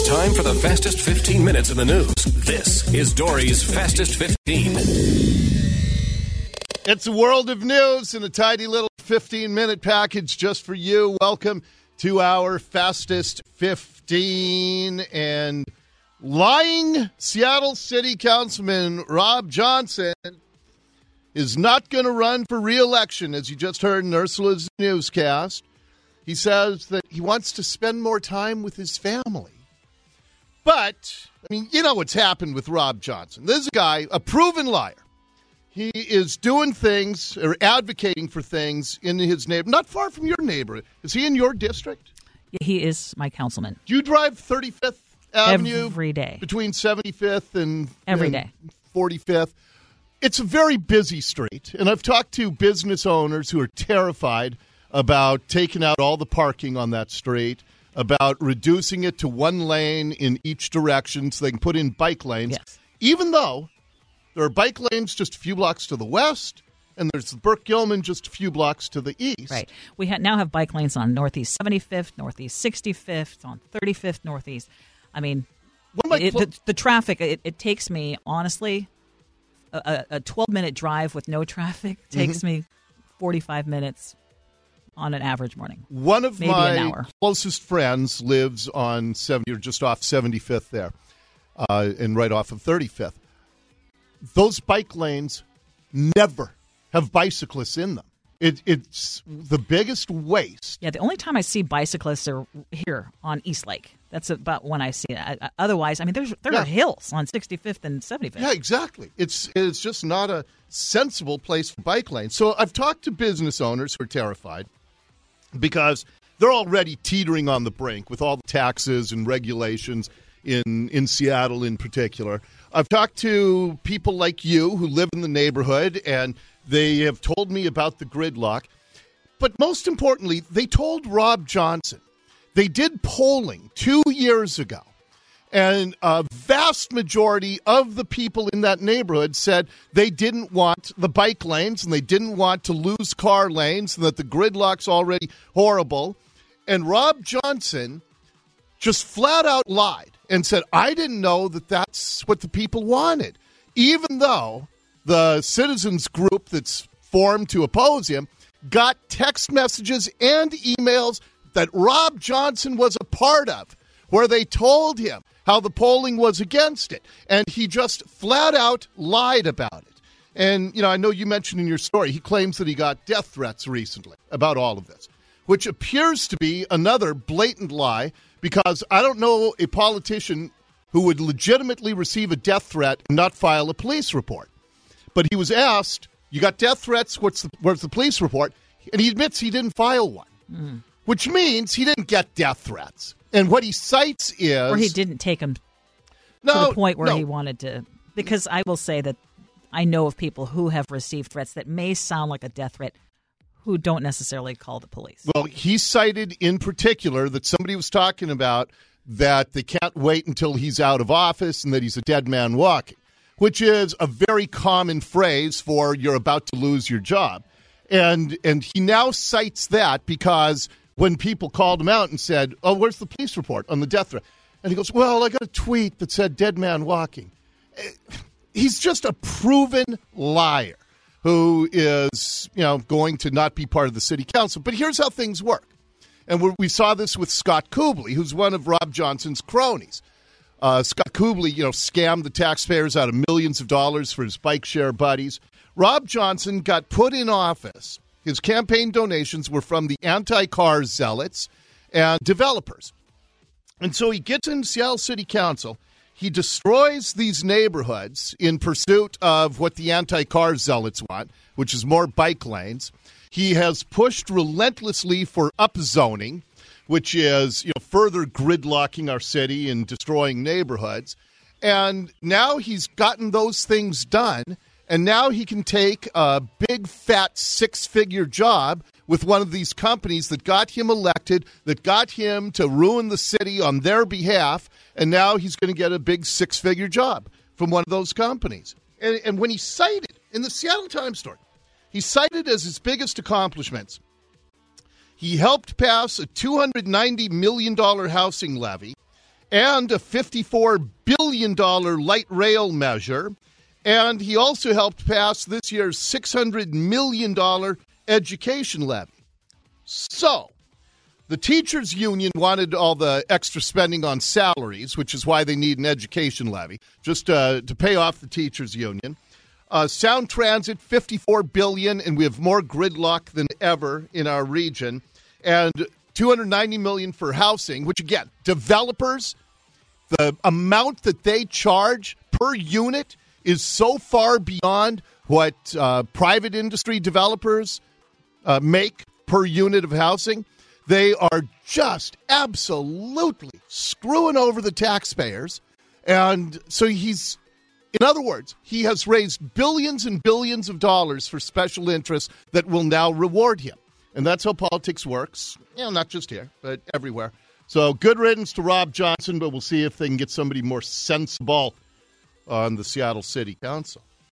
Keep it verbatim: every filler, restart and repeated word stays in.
time for the fastest fifteen minutes in the news. This is Dory's Fastest fifteen. It's a world of news in a tiny little fifteen-minute package just for you. Welcome to our Fastest fifteen. And lying Seattle City Councilman Rob Johnson is not going to run for re-election, as you just heard in Ursula's newscast. He says that he wants to spend more time with his family. But, I mean, you know what's happened with Rob Johnson. This is a guy, a proven liar. He is doing things or advocating for things in his neighborhood, not far from your neighborhood. Is he in your district? Yeah, he is my councilman. Do you drive thirty-fifth Avenue? Every day. Between seventy-fifth and, Every and day. forty-fifth. It's a very busy street, and I've talked to business owners who are terrified about taking out all the parking on that street, about reducing it to one lane in each direction so they can put in bike lanes, yes. Even though there are bike lanes just a few blocks to the west, and there's Burke Gilman just a few blocks to the east. Right. We ha- now have bike lanes on Northeast seventy-fifth, Northeast sixty-fifth, on thirty-fifth Northeast. I mean, it, cl- the, the traffic, it, it takes me, honestly, a twelve-minute drive with no traffic takes mm-hmm. me forty-five minutes on an average morning. One of Maybe my an hour. closest friends lives on seventy, or just off seventy-fifth there, uh, and right off of thirty-fifth. Those bike lanes never have bicyclists in them. It, it's the biggest waste. Yeah, the only time I see bicyclists are here on East Lake. That's about when I see it. Otherwise, I mean, there's there yeah. are hills on sixty-fifth and seventy-fifth. Yeah, exactly. It's it's just not a sensible place for bike lanes. So I've talked to business owners who are terrified because they're already teetering on the brink with all the taxes and regulations in, in Seattle in particular. I've talked to people like you who live in the neighborhood, and they have told me about the gridlock. But most importantly, they told Rob Johnson. They did polling two years ago, and a vast majority of the people in that neighborhood said they didn't want the bike lanes and they didn't want to lose car lanes and that the gridlock's already horrible. And Rob Johnson just flat out lied and said, I didn't know that that's what the people wanted, even though the citizens group that's formed to oppose him got text messages and emails that Rob Johnson was a part of, where they told him how the polling was against it. And he just flat out lied about it. And, you know, I know you mentioned in your story, he claims that he got death threats recently about all of this, which appears to be another blatant lie, because I don't know a politician who would legitimately receive a death threat and not file a police report. But he was asked, you got death threats, what's the, where's the police report? And he admits he didn't file one, mm. which means he didn't get death threats. And what he cites is... Or he didn't take them no, to the point where no. he wanted to... Because I will say that I know of people who have received threats that may sound like a death threat who don't necessarily call the police. Well, he cited in particular that somebody was talking about that they can't wait until he's out of office and that he's a dead man walking, which is a very common phrase for you're about to lose your job. And and he now cites that because when people called him out and said, oh, where's the police report on the death threat? And he goes, well, I got a tweet that said dead man walking. He's just a proven liar who is, you know, going to not be part of the city council. But here's how things work. And we we saw this with Scott Kubley, who's one of Rob Johnson's cronies. Uh, Scott Kubley, you know, scammed the taxpayers out of millions of dollars for his bike share buddies. Rob Johnson got put in office. His campaign donations were from the anti-car zealots and developers. And so he gets in Seattle City Council. He destroys these neighborhoods in pursuit of what the anti-car zealots want, which is more bike lanes. He has pushed relentlessly for upzoning, which is, you know, further gridlocking our city and destroying neighborhoods. And now he's gotten those things done, and now he can take a big, fat, six-figure job with one of these companies that got him elected, that got him to ruin the city on their behalf, and now he's going to get a big six-figure job from one of those companies. And, and when he cited, in the Seattle Times story, he cited as his biggest accomplishments, he helped pass a two hundred ninety million dollars housing levy and a fifty-four billion dollars light rail measure. And he also helped pass this year's six hundred million dollars education levy. So, the teachers' union wanted all the extra spending on salaries, which is why they need an education levy, just uh, to pay off the teachers' union. Uh, Sound Transit, fifty-four billion dollars, and we have more gridlock than ever in our region. And two hundred ninety million dollars for housing, which, again, developers, the amount that they charge per unit is so far beyond what uh, private industry developers uh, make per unit of housing. They are just absolutely screwing over the taxpayers. And so he's, in other words, he has raised billions and billions of dollars for special interests that will now reward him. And that's how politics works, you know, not just here, but everywhere. So good riddance to Rob Johnson, but we'll see if they can get somebody more sensible on the Seattle City Council.